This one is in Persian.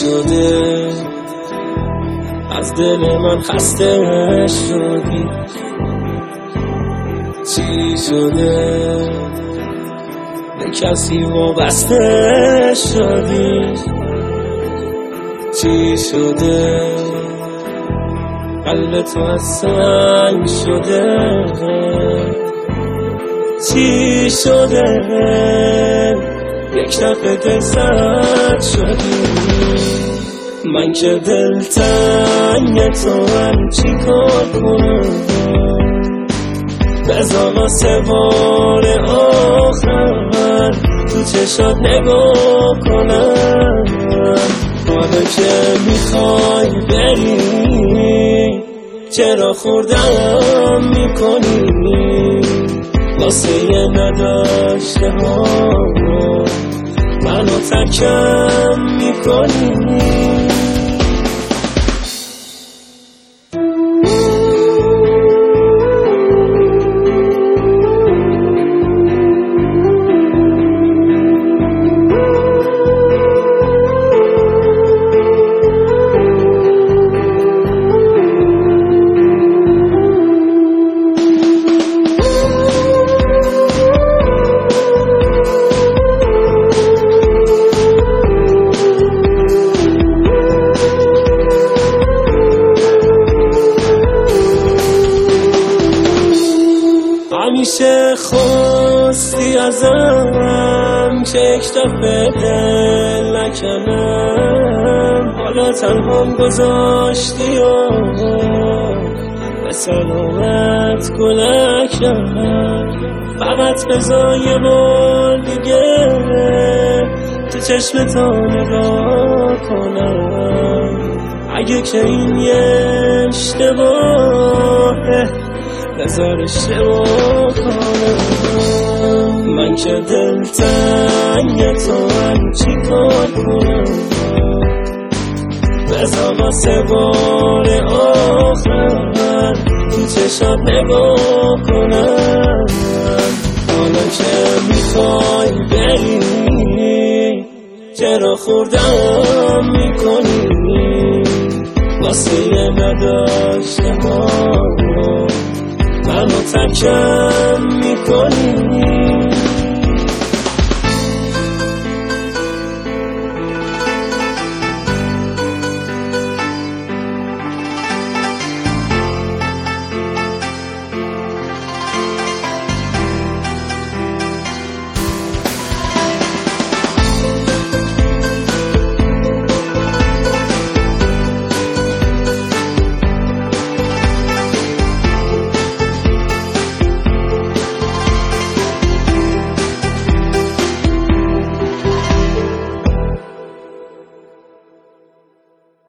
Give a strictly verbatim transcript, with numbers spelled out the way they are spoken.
شده از دل من خسته شدی؟ چی شده به کسی وابسته شدی؟ چی شده قلب تو از سنگ شده؟ چی شده یک دفعه دل زد شدی؟ من که دلتنگ تو هم چی کار کنم؟ بذار واسه بار آخر تو چشات نگاه کنم. حالا که میخوای بری چرا خوردم میکنی واسه یه نداشته ها منو تکم میکنی؟ همیشه خواستی ازم که یک دفعه دل نکنم، حالا تنهام گذاشتی و به سلامت گلکم. فقط بذار یه بار دیگه تو چشمتو نگاه کنم. اگه که این یه اشتباهه بذار اشتباه کنم. من که دلتنگ تو هم چی کار کنم؟ بذار واسه بار آخر تو چشات نگاه کنم. حالا که میخوای بری چرا خوردم میکنی واسه یه نداشته ها منو تکم میکنی؟